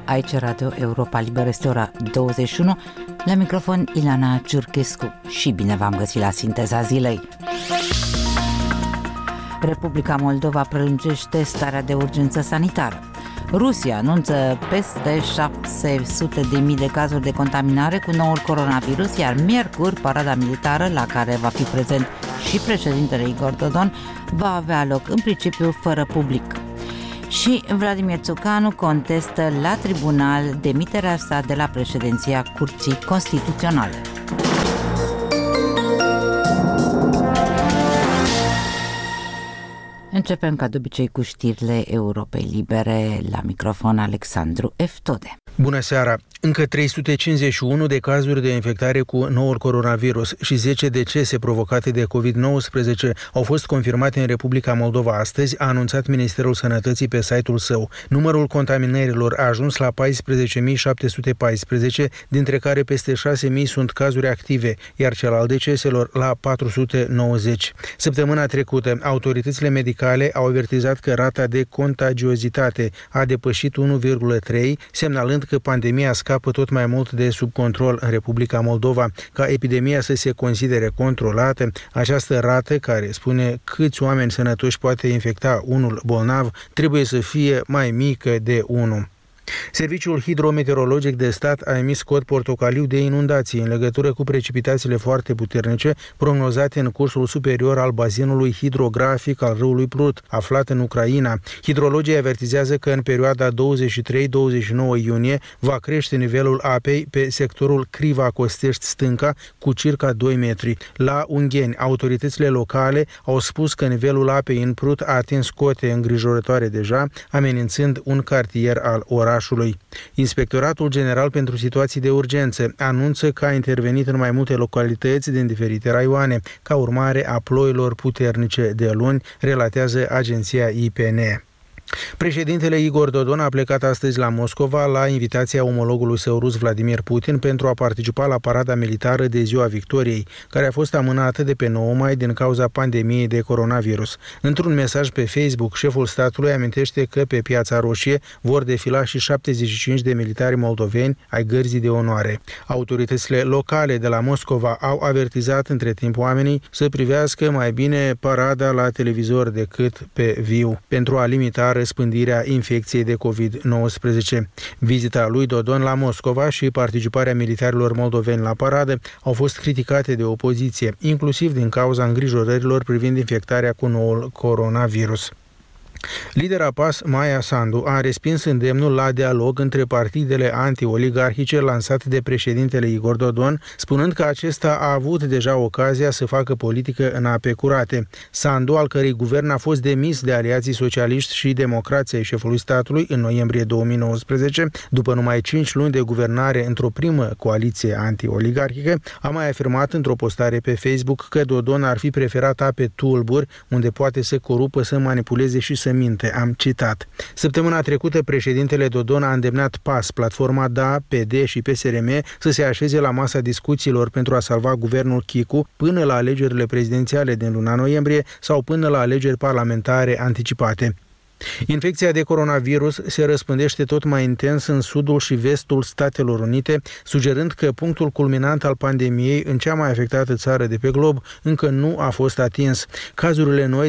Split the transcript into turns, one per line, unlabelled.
aici Radio Europa Liberă, este ora 21, la microfon Ileana Ciurchescu și bine v-am găsit la Sinteza Zilei. Republica Moldova prelungește starea de urgență sanitară. Rusia anunță peste 700.000 de cazuri de contaminare cu noul coronavirus, iar miercuri parada militară, la care va fi prezent și președintele Igor Dodon, va avea loc în principiu fără public. Și Vladimir Țucanu contestă la tribunal demiterea sa de la președinția Curții Constituționale. Începem ca de obicei cu știrile Europei Libere, la microfon Alexandru Eftode.
Bună seara! Încă 351 de cazuri de infectare cu noul coronavirus și 10 decese provocate de COVID-19 au fost confirmate în Republica Moldova astăzi, a anunțat Ministerul Sănătății pe site-ul său. Numărul contaminărilor a ajuns la 14.714, dintre care peste 6.000 sunt cazuri active, iar cel al deceselor la 490. Săptămâna trecută, autoritățile medicale au avertizat că rata de contagiozitate a depășit 1,3, semnalând că pandemia scapă tot mai mult de sub control în Republica Moldova. Ca epidemia să se considere controlată, această rată, care spune câți oameni sănătoși poate infecta unul bolnav, trebuie să fie mai mică de 1. Serviciul Hidrometeorologic de Stat a emis cod portocaliu de inundații în legătură cu precipitațiile foarte puternice prognozate în cursul superior al bazinului hidrografic al râului Prut, aflat în Ucraina. Hidrologii avertizează că în perioada 23-29 iunie va crește nivelul apei pe sectorul Criva-Costești-Stânca cu circa 2 metri. La Ungheni, autoritățile locale au spus că nivelul apei în Prut a atins cote îngrijorătoare deja, amenințând un cartier al orașului. Inspectoratul General pentru Situații de Urgență anunță că a intervenit în mai multe localități din diferite raioane, ca urmare a ploilor puternice de luni, relatează agenția IPN. Președintele Igor Dodon a plecat astăzi la Moscova la invitația omologului său rus Vladimir Putin pentru a participa la parada militară de Ziua Victoriei, care a fost amânată de pe 9 mai din cauza pandemiei de coronavirus. Într-un mesaj pe Facebook, șeful statului amintește că pe Piața Roșie vor defila și 75 de militari moldoveni ai Gărzii de Onoare. Autoritățile locale de la Moscova au avertizat între timp oamenii să privească mai bine parada la televizor decât pe viu, pentru a limita răspândirea infecției de COVID-19. Vizita lui Dodon la Moscova și participarea militarilor moldoveni la paradă au fost criticate de opoziție, inclusiv din cauza îngrijorărilor privind infectarea cu noul coronavirus. Lidera PAS, Maia Sandu, a respins îndemnul la dialog între partidele anti-oligarhice lansat de președintele Igor Dodon, spunând că acesta a avut deja ocazia să facă politică în ape curate. Sandu, al cărei guvern a fost demis de aliații socialiști și democrații ai șefului statului în noiembrie 2019, după numai 5 luni de guvernare într-o primă coaliție anti-oligarhică, a mai afirmat într-o postare pe Facebook că Dodon ar fi preferat ape tulburi, unde poate să corupă, să manipuleze și să minte, am citat. Săptămâna trecută, președintele Dodon a îndemnat PAS, platforma DA, PD și PSRM să se așeze la masa discuțiilor pentru a salva guvernul Chicu până la alegerile prezidențiale din luna noiembrie sau până la alegeri parlamentare anticipate. Infecția de coronavirus se răspândește tot mai intens în sudul și vestul Statelor Unite, sugerând că punctul culminant al pandemiei în cea mai afectată țară de pe glob încă nu a fost atins. Cazurile noi